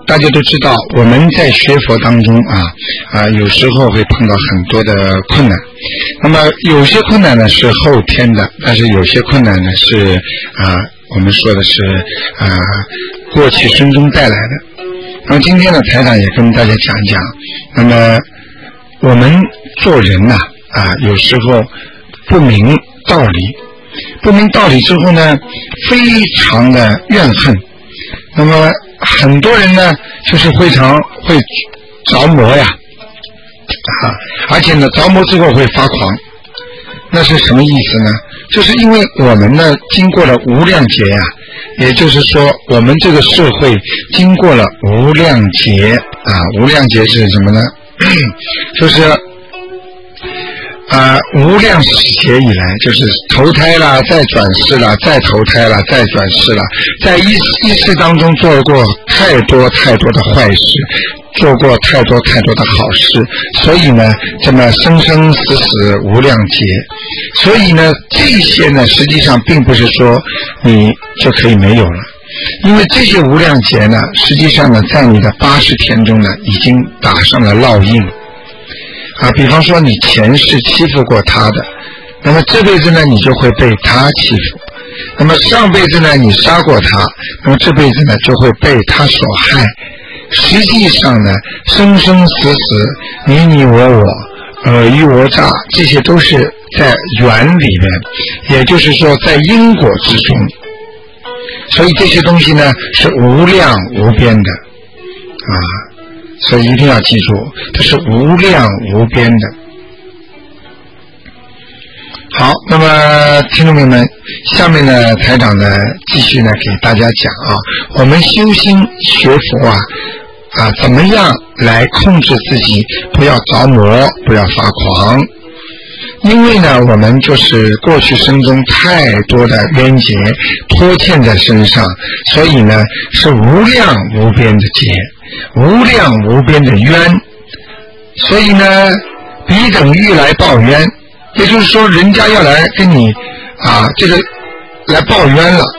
大家都知道，我们在学佛当中有时候会碰到很多的困难。那么有些困难呢是后天的，但是有些困难呢是我们说的是过去生中带来的。那么今天呢，台长也跟大家讲一讲。那么我们做人有时候不明道理之后呢，非常的怨恨。那么很多人呢，就是非常会着魔呀，而且呢，着魔之后会发狂。那是什么意思呢？就是因为我们呢，经过了无量劫呀，也就是说，我们这个社会经过了无量劫无量劫是什么呢？就是无量劫以来，就是投胎啦，再转世啦，再投胎啦，再转世啦，在一世当中做过太多的坏事，做过太多的好事，所以呢，这么生生死死无量劫。所以呢，这些呢，实际上并不是说你就可以没有了，因为这些无量劫呢，实际上呢，在你的80天中呢，已经打上了烙印。比方说你前世欺负过他的，那么这辈子呢你就会被他欺负，那么上辈子呢你杀过他，那么这辈子呢就会被他所害。实际上呢，生生死死，你我尔虞我诈，这些都是在缘里面，也就是说在因果之中。所以这些东西呢是无量无边的所以一定要记住，它是无量无边的。好，那么听众朋友们，下面呢，台长呢继续呢给大家讲我们修心学佛怎么样来控制自己，不要着魔，不要发狂。因为呢，我们就是过去生中太多的冤结拖欠在身上，所以呢是无量无边的劫，无量无边的冤，所以呢彼等欲来报冤，也就是说人家要来跟你这个来报冤了，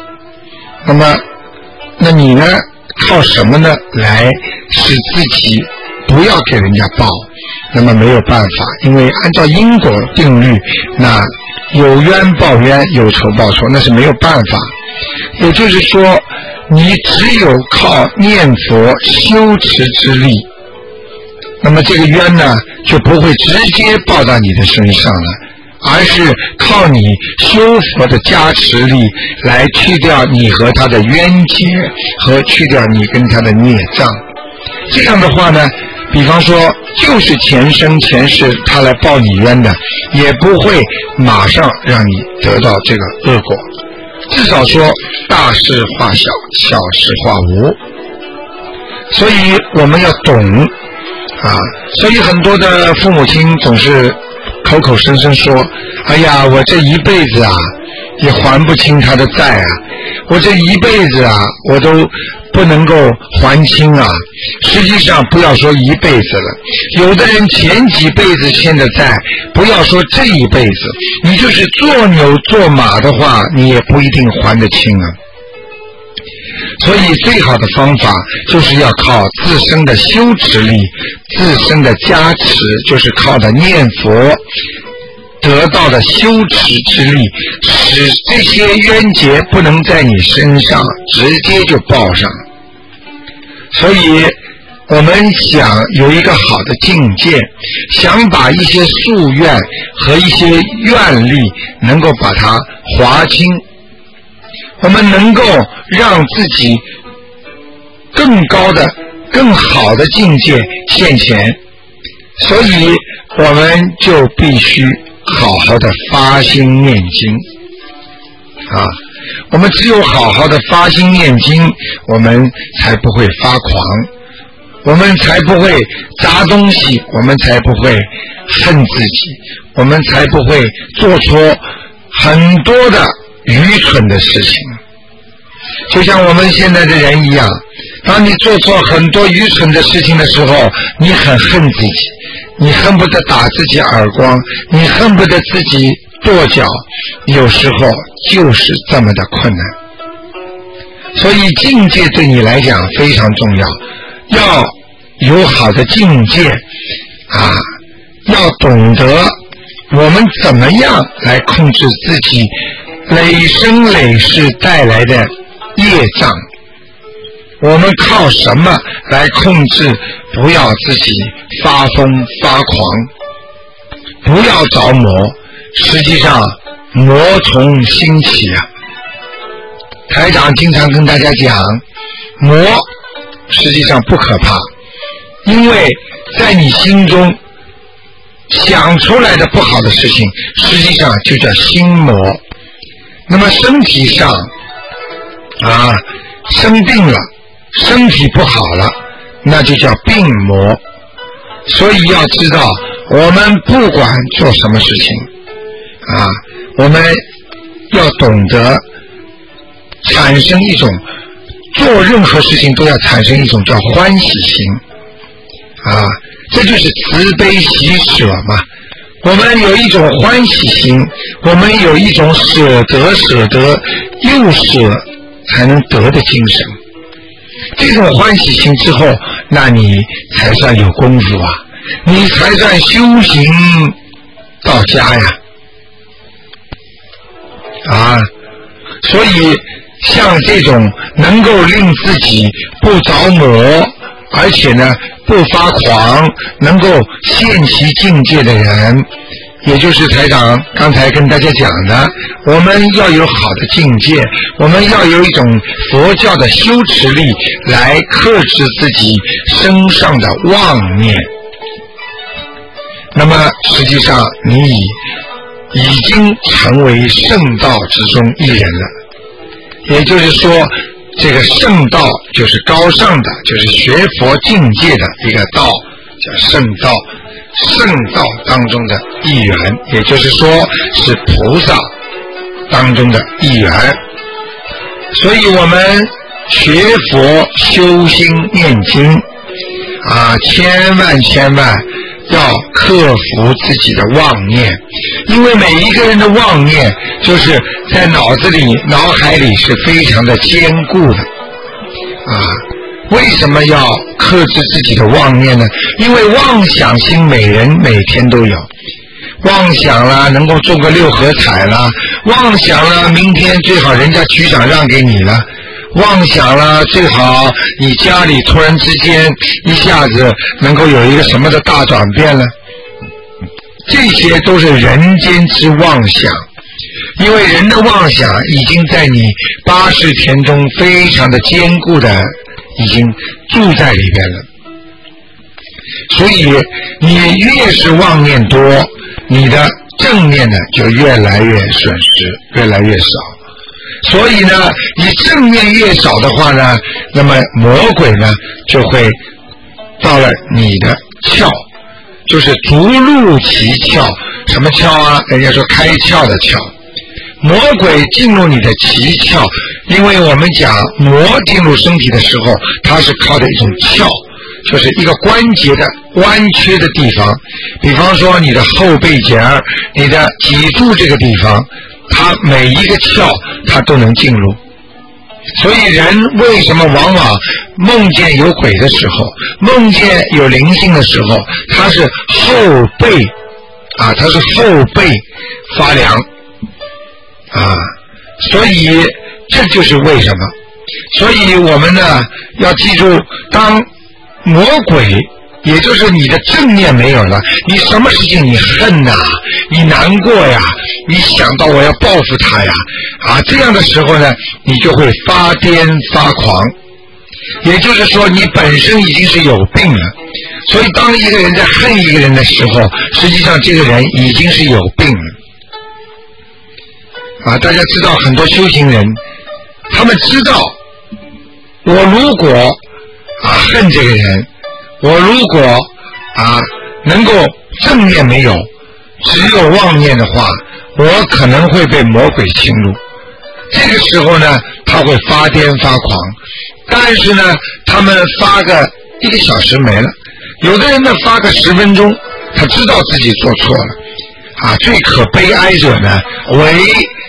那你呢靠什么呢来使自己不要给人家报？那么没有办法，因为按照因果定律，那有冤报冤，有仇报仇，那是没有办法。也就是说，你只有靠念佛修持之力，那么这个冤呢就不会直接报到你的身上了，而是靠你修佛的加持力来去掉你和他的冤结，和去掉你跟他的孽障。这样的话呢，比方说就是前生前世他来报你冤的，也不会马上让你得到这个恶果，至少说大事化小，小事化无。所以我们要懂所以很多的父母亲总是口口声声说，哎呀，我这一辈子也还不清他的债我这一辈子我都不能够还清实际上不要说一辈子了，有的人前几辈子欠的债，不要说这一辈子，你就是做牛做马的话，你也不一定还得清所以最好的方法就是要靠自身的修持力，自身的加持，就是靠的念佛得到的修持之力，使这些冤结不能在你身上直接就报上。所以我们想有一个好的境界，想把一些夙愿和一些愿力能够把它划清，我们能够让自己更高的更好的境界现前，所以我们就必须好好的发心念经我们只有好好的发心念经，我们才不会发狂，我们才不会砸东西，我们才不会恨自己，我们才不会做出很多的愚蠢的事情。就像我们现在的人一样，当你做错很多愚蠢的事情的时候，你很恨自己，你恨不得打自己耳光，你恨不得自己跺脚，有时候就是这么的困难。所以境界对你来讲非常重要， 要有好的境界啊，要懂得我们怎么样来控制自己累生累世带来的业障，我们靠什么来控制不要自己发疯发狂，不要着魔。实际上魔从心起啊，台长经常跟大家讲，魔实际上不可怕，因为在你心中想出来的不好的事情，实际上就叫心魔。那么身体上啊生病了，身体不好了，那就叫病魔。所以要知道，我们不管做什么事情啊，我们要懂得产生一种，做任何事情都要产生一种叫欢喜心啊，这就是慈悲喜舍嘛。我们有一种欢喜心，我们有一种舍得又舍才能得的精神。这种欢喜心之后，那你才算有功夫啊，你才算修行到家呀啊！所以像这种能够令自己不着魔，而且呢不发狂，能够现其境界的人，也就是台长刚才跟大家讲的，我们要有好的境界，我们要有一种佛教的修持力来克制自己身上的妄念。那么实际上你已经成为圣道之中一人了，也就是说这个圣道就是高尚的，就是学佛境界的一个道，叫圣道，圣道当中的一员，也就是说是菩萨当中的一员。所以我们学佛修心念经啊，千万要克服自己的妄念，因为每一个人的妄念就是在脑子里脑海里是非常的坚固的啊。为什么要克制自己的妄念呢？因为妄想心每人每天都有，妄想啦能够中个6合彩啦，妄想啦明天最好人家局长让给你了，妄想啦最好你家里突然之间一下子能够有一个什么的大转变了，这些都是人间之妄想。因为人的妄想已经在你80田中非常的坚固的已经住在里边了，所以你越是妄念多，你的正念呢就越来越损失，越来越少。所以呢你正念越少的话呢，那么魔鬼呢就会到了你的窍，就是逐入其窍。什么窍啊？人家说开窍的窍。魔鬼进入你的脐窍，因为我们讲魔进入身体的时候，它是靠的一种窍，就是一个关节的弯曲的地方。比方说你的后背节儿，你的脊柱这个地方，它每一个窍它都能进入。所以人为什么往往梦见有鬼的时候，梦见有灵性的时候，它是后背啊，它是后背发凉啊，所以这就是为什么。所以我们呢要记住，当魔鬼也就是你的正念没有了，你什么事情你恨啊，你难过呀，你想到我要报复他呀啊，这样的时候呢你就会发癫发狂。也就是说你本身已经是有病了，所以当一个人在恨一个人的时候，实际上这个人已经是有病了啊。大家知道很多修行人，他们知道我如果恨这个人，我如果能够正念没有，只有妄念的话，我可能会被魔鬼侵入。这个时候呢他会发癫发狂，但是呢他们发个1个小时没了，有的人呢发个10分钟，他知道自己做错了最可悲哀者呢为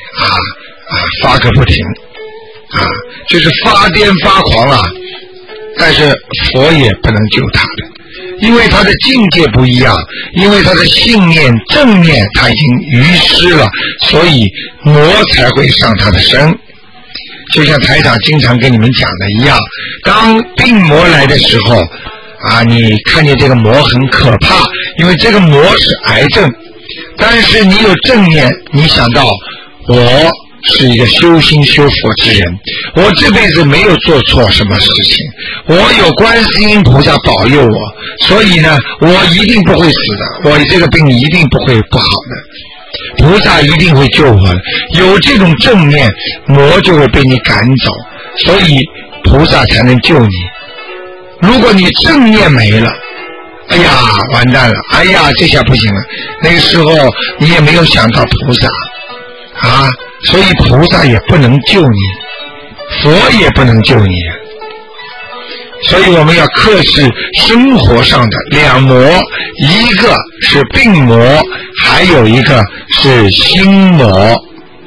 发个不停就是发癫发狂但是佛也不能救他的，因为他的境界不一样，因为他的信念正念他已经遗失了，所以魔才会上他的身。就像台长经常跟你们讲的一样，当病魔来的时候啊，你看见这个魔很可怕，因为这个魔是癌症，但是你有正念，你想到我是一个修心修佛之人，我这辈子没有做错什么事情，我有观世音菩萨保佑我，所以呢我一定不会死的，我这个病一定不会不好的，菩萨一定会救我的。有这种正念，魔就会被你赶走，所以菩萨才能救你。如果你正念没了，哎呀完蛋了，哎呀这下不行了，那个时候你也没有想到菩萨啊，所以菩萨也不能救你，佛也不能救你。所以我们要克制生活上的两魔，一个是病魔，还有一个是心魔。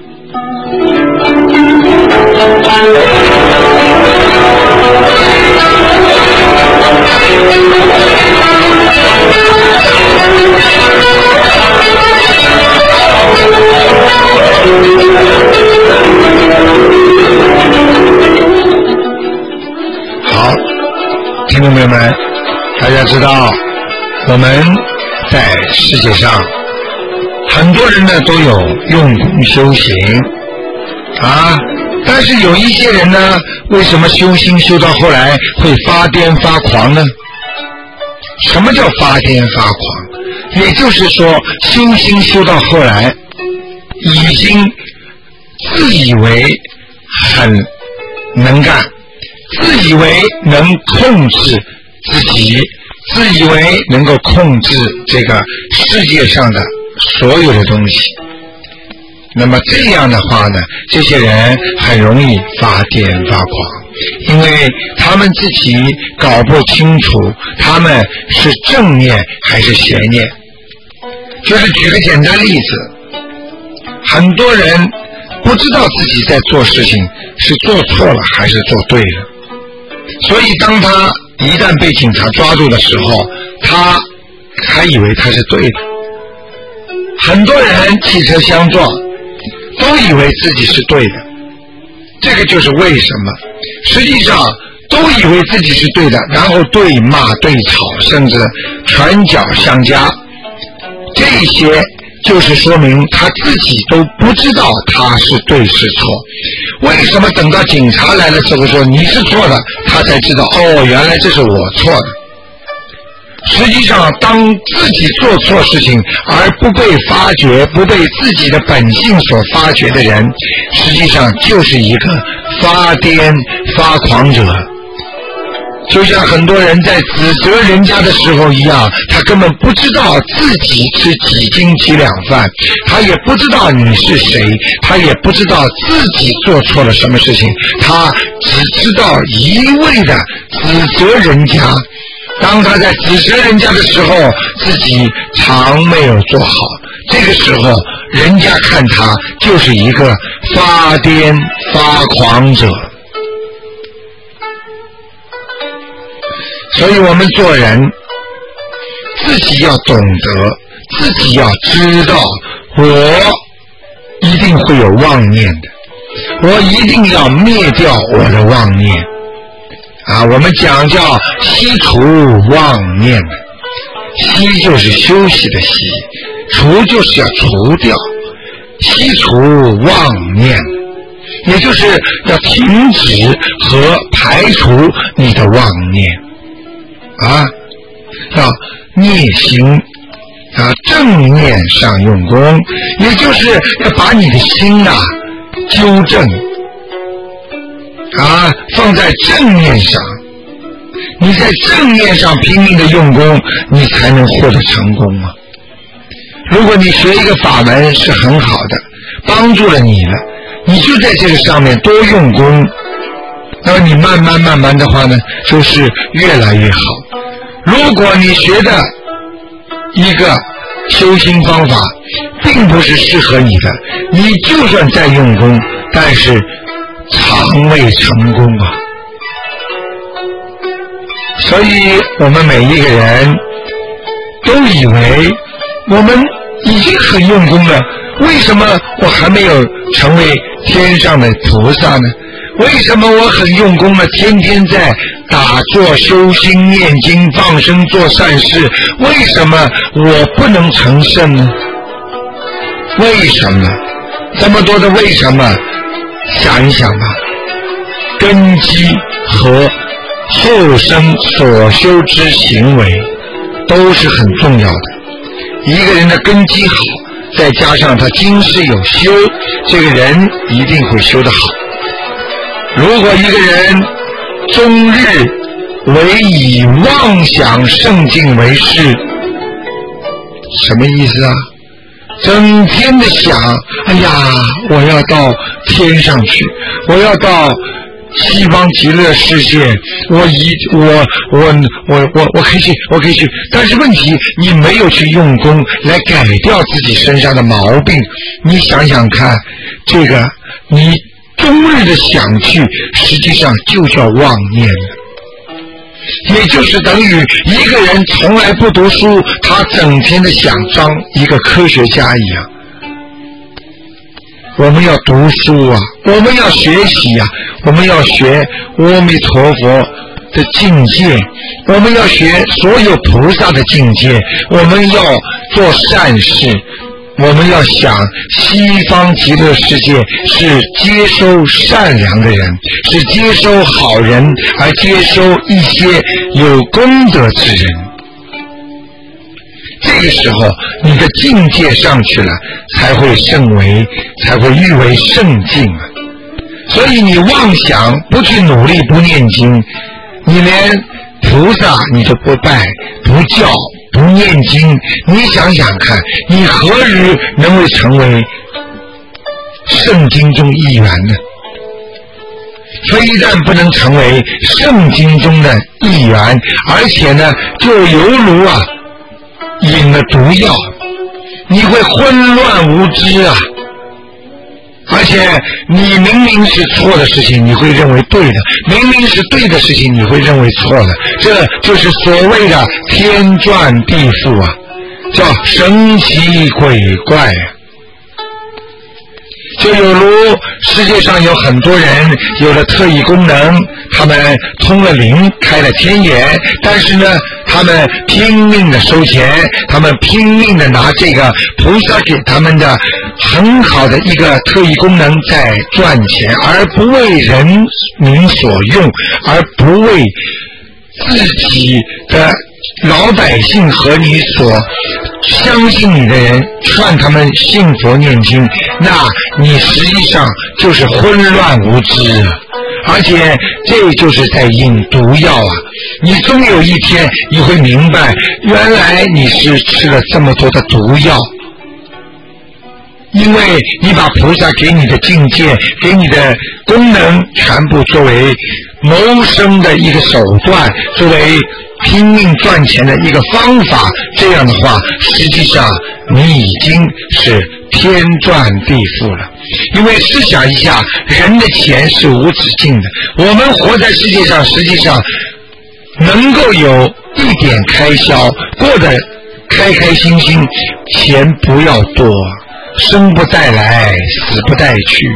好，听众朋友们，大家知道我们在世界上很多人呢都有用功修行啊，但是有一些人呢，为什么修心修到后来会发癫发狂呢？什么叫发癫发狂？也就是说修心修到后来已经自以为很能干，自以为能控制自己，自以为能够控制这个世界上的所有的东西。那么这样的话呢，这些人很容易发癫发狂，因为他们自己搞不清楚他们是正念还是邪念。就是举个简单例子，很多人不知道自己在做事情是做错了还是做对了，所以当他一旦被警察抓住的时候，他还以为他是对的。很多人汽车相撞都以为自己是对的，这个就是为什么实际上都以为自己是对的，然后对骂对吵，甚至拳脚相加，这些就是说明他自己都不知道他是对是错。为什么等到警察来的时候说你是错的，他才知道哦，原来这是我错的。实际上当自己做错事情而不被发觉，不被自己的本性所发觉的人，实际上就是一个发癫发狂者。就像很多人在指责人家的时候一样，他根本不知道自己是几斤几两饭，他也不知道你是谁，他也不知道自己做错了什么事情，他只知道一味的指责人家。当他在指责人家的时候，自己常没有做好，这个时候人家看他就是一个发癫发狂者。所以我们做人自己要懂得，自己要知道，我一定会有妄念的，我一定要灭掉我的妄念啊，我们讲叫息除妄念，息就是休息的息，除就是要除掉，息除妄念，也就是要停止和排除你的妄念啊，要逆行啊，正念上用功，也就是要把你的心啊纠正啊，放在正念上。你在正念上拼命的用功，你才能获得成功啊。如果你学一个法门是很好的，帮助了你了，你就在这个上面多用功，那么你慢慢的话呢，就是越来越好。如果你学的一个修心方法并不是适合你的，你就算再用功，但是常未成功啊。 所以我们每一个人都以为我们已经很用功了，为什么我还没有成为天上的菩萨呢？为什么我很用功了，天天在打坐修心念经放生做善事，为什么我不能成圣呢？为什么？这么多的为什么，想一想吧。根基和后生所修之行为都是很重要的。一个人的根基好，再加上他今世有修，这个人一定会修得好。如果一个人终日唯以妄想圣境为事，什么意思啊？整天的想，哎呀，我要到天上去，我要到西方极乐世界，我可以去，我可以去。但是问题，你没有去用功来改掉自己身上的毛病。你想想看，这个你终日的想去，实际上就叫妄念了。也就是等于一个人从来不读书，他整天的想当一个科学家一样。我们要读书啊，我们要学习啊，我们要学阿弥陀佛的境界，我们要学所有菩萨的境界，我们要做善事，我们要想西方极乐世界是接收善良的人，是接收好人，而接收一些有功德之人。这个时候你的境界上去了，才会誉为圣境啊。所以你妄想不去努力不念经，你连菩萨你都不拜不教不念经，你想想看，你何日能够成为圣经中一员呢？非但不能成为圣经中的一员，而且呢，就犹如饮了毒药，你会混乱无知啊！而且你明明是错的事情，你会认为对的；明明是对的事情，你会认为错的。这就是所谓的天转地覆啊，叫神奇鬼怪啊！就有如世界上有很多人有了特异功能，他们通了灵，开了天眼，但是呢，他们拼命的收钱，他们拼命的拿这个菩萨给他们的很好的一个特异功能在赚钱，而不为人民所用，而不为自己的老百姓和你所相信你的人劝他们信佛念经，那你实际上就是混乱无知啊！而且这就是在饮毒药啊！你终有一天你会明白，原来你是吃了这么多的毒药，因为你把菩萨给你的境界，给你的功能全部作为谋生的一个手段，作为拼命赚钱的一个方法，这样的话实际上你已经是天转地覆了。因为试想一下，人的钱是无止境的，我们活在世界上，实际上能够有一点开销，过得开开心心，钱不要多，生不带来死不带去。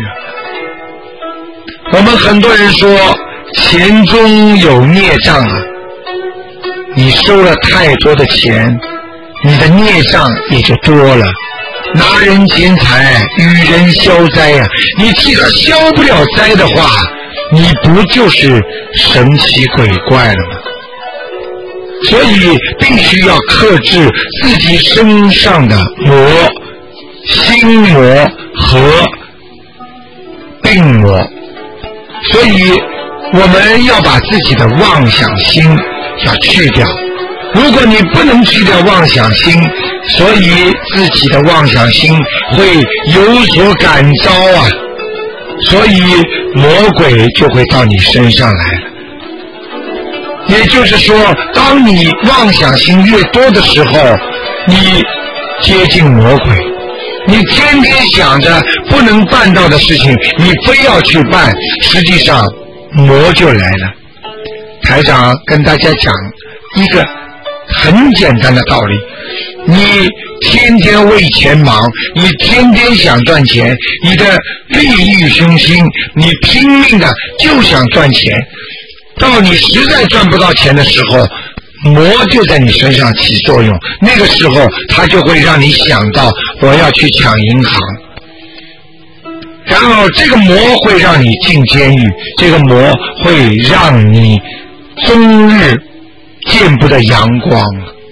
我们很多人说钱中有孽障啊，你收了太多的钱，你的孽障也就多了。拿人钱财与人消灾啊，你替他消不了灾的话，你不就是神奇鬼怪了吗？所以必须要克制自己身上的魔、心魔和病魔。所以我们要把自己的妄想心要去掉。如果你不能去掉妄想心，所以自己的妄想心会有所感召啊，所以魔鬼就会到你身上来了。也就是说，当你妄想心越多的时候，你接近魔鬼，你天天想着不能办到的事情，你非要去办，实际上魔就来了。 台长跟大家讲一个很简单的道理，你天天为钱忙，你天天想赚钱，你的利欲熏心，你拼命的就想赚钱，到你实在赚不到钱的时候，魔就在你身上起作用，那个时候他就会让你想到我要去抢银行，然后这个魔会让你进监狱，这个魔会让你终日见不得阳光。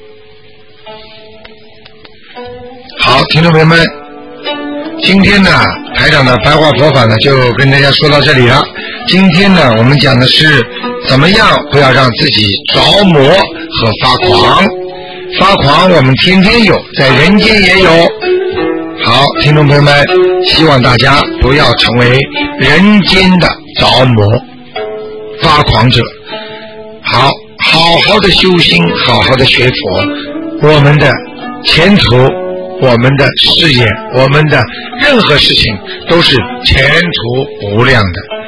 好，听众朋友们，今天呢台长的白话佛法呢就跟大家说到这里了。今天呢我们讲的是怎么样不要让自己着魔和发狂。发狂我们天天有，在人间也有。好，听众朋友们，希望大家不要成为人间的着魔发狂者。好好的修心，好好的学佛，我们的前途，我们的事业，我们的任何事情都是前途无量的。